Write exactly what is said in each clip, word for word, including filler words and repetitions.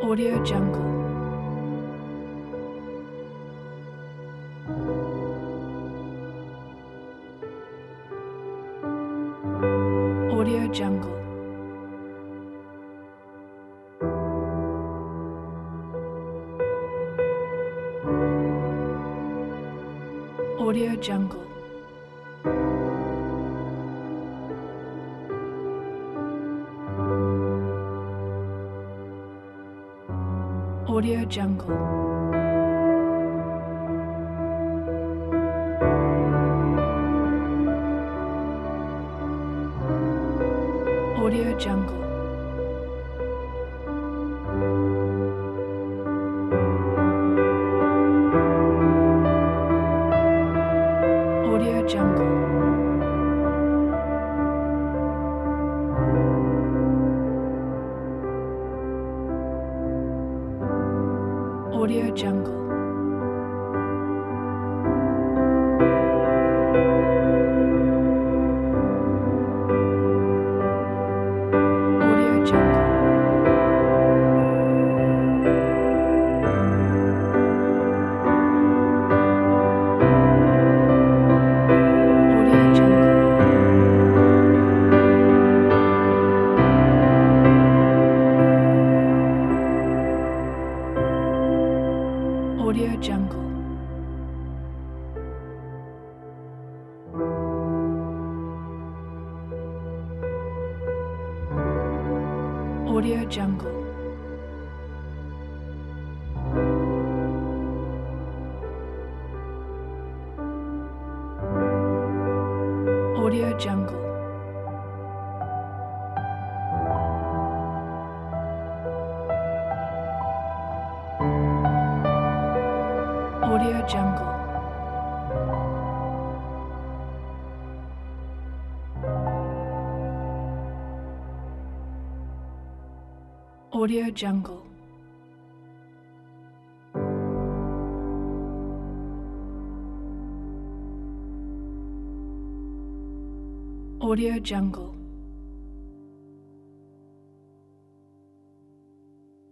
Audio Jungle. Audio Jungle. Audio Jungle. Audio Jungle. Audio Jungle. Audio Jungle. Audio Jungle. Audio Jungle. Audio Jungle. Audio Jungle. Audio Jungle. Audio Jungle. Audio Jungle. Audio Jungle. Audio Jungle.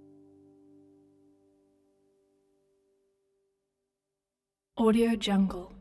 Audio Jungle.